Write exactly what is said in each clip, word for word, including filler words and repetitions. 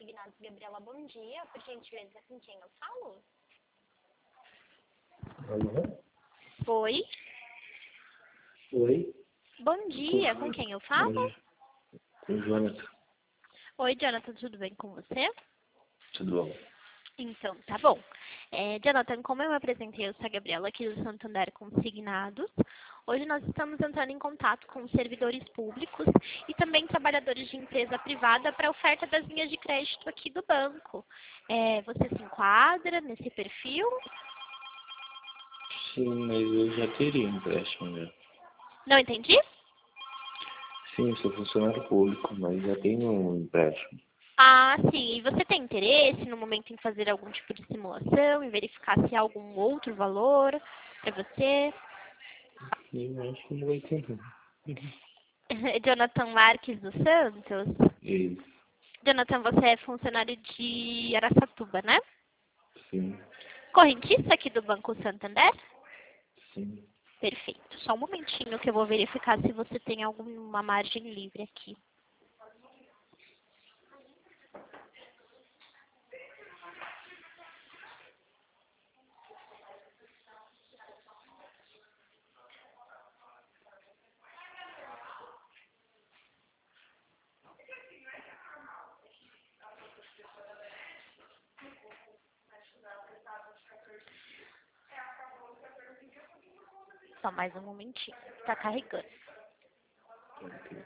Consignados, Gabriela, bom dia. Por gentileza, com quem eu falo? Alô? Oi. Oi? Bom dia, com quem eu falo? Oi. Com o Jonathan. Oi, Jonathan, tudo bem com você? Tudo bom? Então, tá bom. É, Jonathan, como eu me apresentei, eu sou a Gabriela aqui do Santander Consignados. Hoje nós estamos entrando em contato com servidores públicos e também trabalhadores de empresa privada para oferta das linhas de crédito aqui do banco. É, você se enquadra nesse perfil? Sim, mas eu já teria empréstimo já. Não entendi? Sim, eu sou funcionário público, mas já tenho um empréstimo. Ah, sim. E você tem interesse no momento em fazer algum tipo de simulação, em verificar se há algum outro valor para você? Sim, acho que não vai ter não. Jonathan Marques dos Santos? Isso, Jonathan, você é funcionário de Araçatuba, né? sim, Correntista aqui do Banco Santander? sim. Perfeito. Só um momentinho que eu vou verificar se você tem alguma margem livre aqui. Só mais um momentinho. Está carregando. Ok.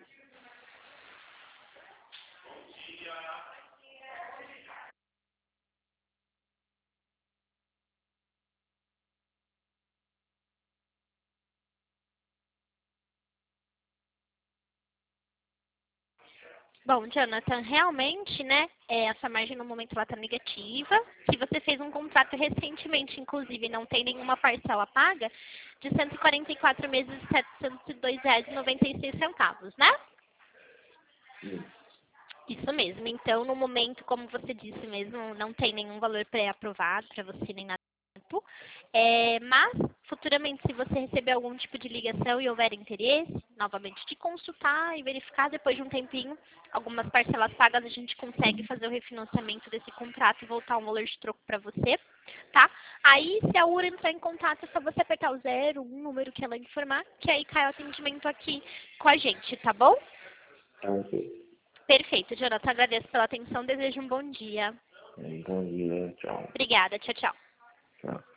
Bom, Jonathan, realmente, né, é, essa margem no momento ela está negativa. Se você fez um contrato recentemente, inclusive, não tem nenhuma parcela paga, de cento e quarenta e quatro meses e setecentos e dois reais e noventa e seis centavos, né? Isso. Isso mesmo. Então, no momento, como você disse mesmo, não tem nenhum valor pré-aprovado para você nem nada. do tipo. É, mas, futuramente, se você receber algum tipo de ligação e houver interesse, novamente, de consultar e verificar depois de um tempinho, algumas parcelas pagas, a gente consegue fazer o refinanciamento desse contrato e voltar um valor de troco para você, tá? Aí, se a U R entrar em contato, é só você apertar o zero, um número que ela informar, que aí cai o atendimento aqui com a gente, tá bom? Tá, ok. Perfeito, Jonathan. Agradeço pela atenção. Desejo um bom dia. Bom dia, tchau. Obrigada. Tchau, tchau. Tchau.